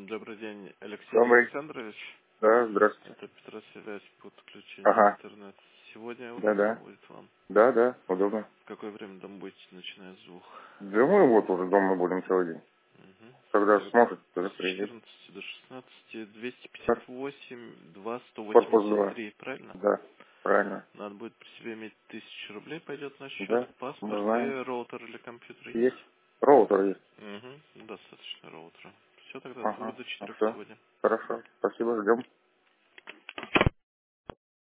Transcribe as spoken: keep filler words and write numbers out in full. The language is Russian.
Добрый день, Алексей Добрый. Александрович. Да, здравствуйте. Это Петросвязь, подключение Ага. интернет. Сегодня удобно Да-да. будет вам? Да, да, удобно. В какое время там будете, начиная звук? Да мы вот уже дома будем целый день. Угу. Когда Так, сможет, тогда с приедет. четырнадцати до шестнадцати, двести пятьдесят восемь, два, сто Корпус восемьдесят два. три, правильно? Да, правильно. Надо будет при себе иметь тысячу рублей, пойдет на счет, Да, мы паспорт знаем. и роутер или компьютер есть? Есть. Роутер есть. Угу, достаточно роутера. Все, тогда с двух Ага. до Ну четырех все. сегодня. Хорошо. Спасибо, ждем.